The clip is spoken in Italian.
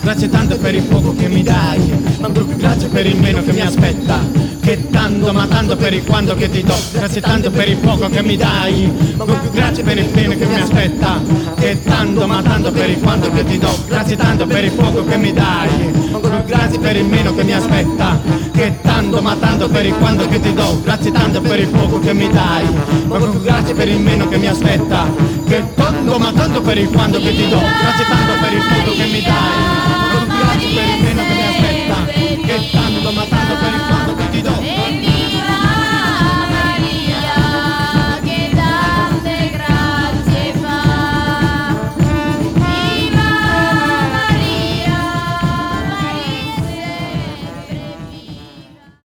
grazie tanto per il poco che mi dai, ma ancora più grazie per il meno che mi aspetta, che tanto ma tanto per il quando che ti do, grazie tanto per il poco che mi dai, ma ancora più grazie per il bene che mi aspetta, che tanto ma tanto per il quando che ti do, grazie tanto per il poco che mi dai, ma ancora più grazie per il meno che mi aspetta, che tanto ma tanto per il quando che ti do, grazie tanto per il poco che mi dai, ma ancora più grazie per il meno che mi aspetta, che tanto ma tanto per il quando che ti do, grazie tanto per il poco